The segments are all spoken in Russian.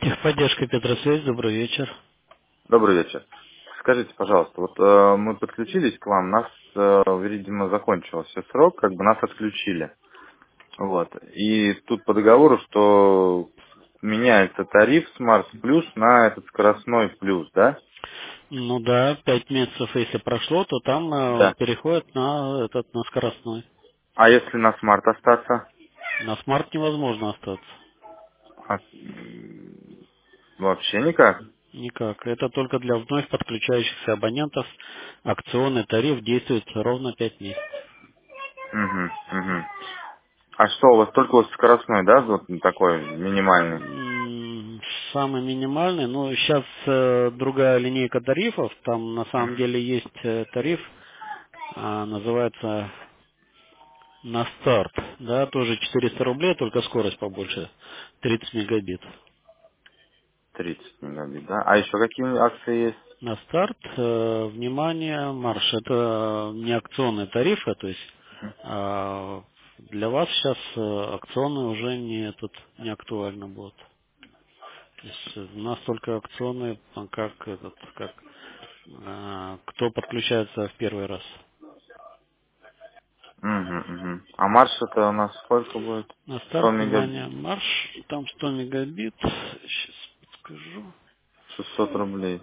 Техподдержка Петросвязь, добрый вечер. Добрый вечер. Скажите, пожалуйста, вот мы подключились к вам, нас, видимо, закончился срок, как бы нас отключили. Вот. И тут по договору, что меняется тариф Smart Plus на этот скоростной плюс, да? Ну да, 5 месяцев, если прошло, то там Да. переходит на этот на скоростной. А если на Smart остаться? На смарт невозможно остаться. Вообще никак? Никак. Это только для вновь подключающихся абонентов. Акционный тариф действует ровно 5 месяцев. Угу, угу. А что, у вас только вот скоростной, да, вот такой минимальный? Самый минимальный, ну сейчас другая линейка тарифов, там на самом деле есть тариф, называется на старт, да, тоже 400 рублей, только скорость побольше, 30 мегабит. 30 мегабит, да? А еще какие акции есть? На старт, внимание, марш, это не акционные тарифы, то есть для вас сейчас акционные уже не актуально будут. То есть у нас только акционные, кто подключается в первый раз. Угу, угу. А марш это у нас сколько будет? На 100 старт, мегабит, внимание, марш, там 100 мегабит, сейчас подскажу. 600 рублей.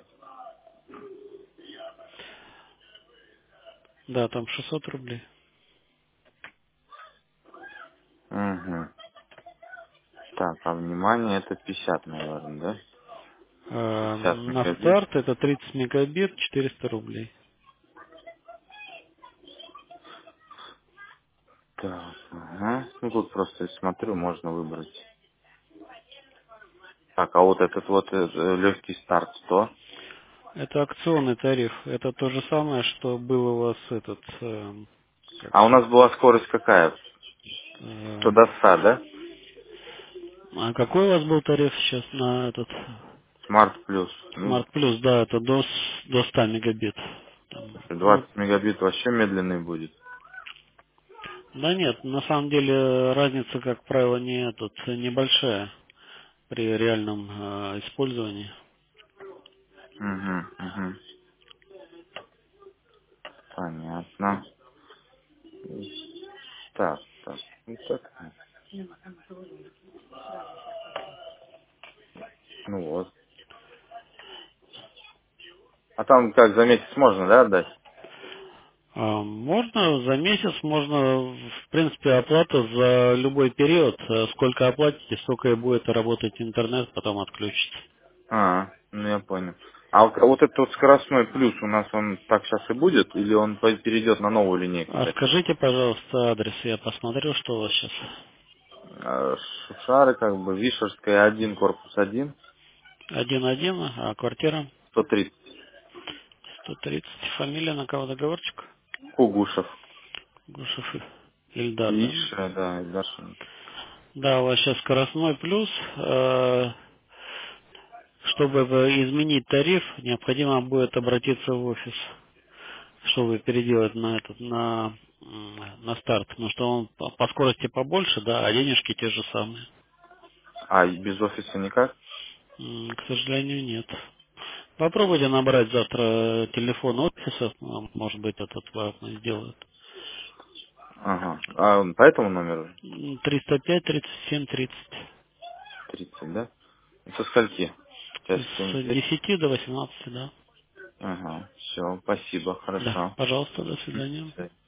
Да, там 600 рублей. Угу. Так, а внимание, это 50, наверное, да? 50 На мегабит. старт это 30 мегабит, 400 рублей. Так, ага. Ну тут просто смотрю, можно выбрать. Так, а вот этот вот легкий старт 100. Это акционный тариф. Это то же самое, что был у вас как А у сейчас, нас была скорость какая? 100 до 100, да? а какой у вас был тариф сейчас на этот Smart плюс. Ну, Smart Plus? Да, это до 100 мегабит. Ну, 20 мегабит вообще медленный будет. да нет, на самом деле разница, как правило, небольшая при реальном использовании. Угу, угу. Понятно. Так, так. Ну, так. Ну вот. А там как, за месяц можно, да, отдать? Можно за месяц, можно, в принципе, оплата за любой период. Сколько оплатите, столько и будет работать интернет, потом отключится. А, ну я понял. А вот этот вот скоростной плюс у нас он так сейчас и будет, или он перейдет на новую линейку А тарифа? скажите, пожалуйста, адрес, я посмотрю, что у вас сейчас. Шушары, как бы, Вишерская 1, корпус 1, 1-1, а квартира 130. 130. Фамилия, на кого договорчик? Кугушев. Гушев Ильдар, да? Иша, да, и дальше. Да, у вас сейчас скоростной плюс. Чтобы изменить тариф, необходимо будет обратиться в офис, чтобы переделать на старт, потому что он по скорости побольше, да, а денежки те же самые. А, и без офиса никак? К сожалению, нет. Попробуйте набрать завтра телефон офиса, может быть, этот вам сделают. Ага. А по этому номеру? 305 37 30. 30, да? Со скольки? Час С 7:30. 10 до 18, да. Ага, все, спасибо, Да, хорошо. пожалуйста, до До свидания. свидания.